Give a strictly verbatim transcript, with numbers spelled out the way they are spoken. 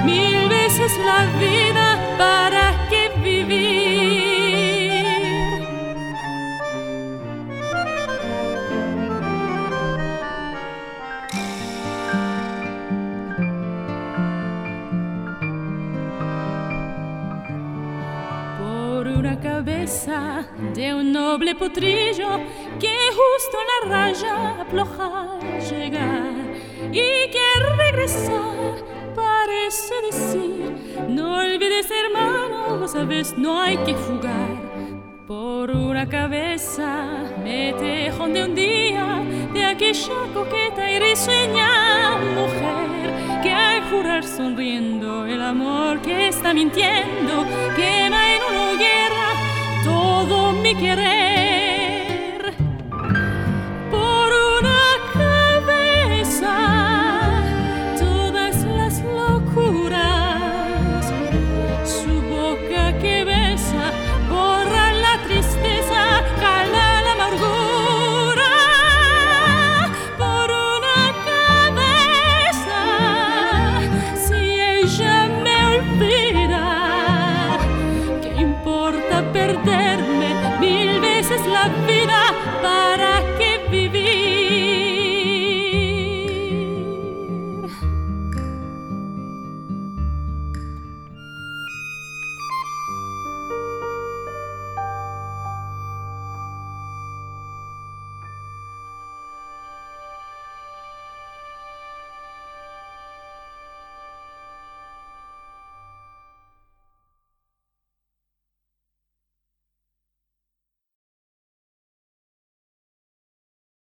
mil veces la vida, ¿para qué vivir? Por una cabeza de un noble potrillo que justo en la raya afloja llegar y que regresar parece decir: no olvides, hermano, vos sabes, no hay que jugar. Por una cabeza me tejón de un día de aquella coqueta y risueña mujer que al jurar sonriendo el amor que está mintiendo quema en una hoguera todo mi querer. Por una cabeza todas las locuras, su boca que besa borra la tristeza, cala la amargura. Por una cabeza, si ella me olvida,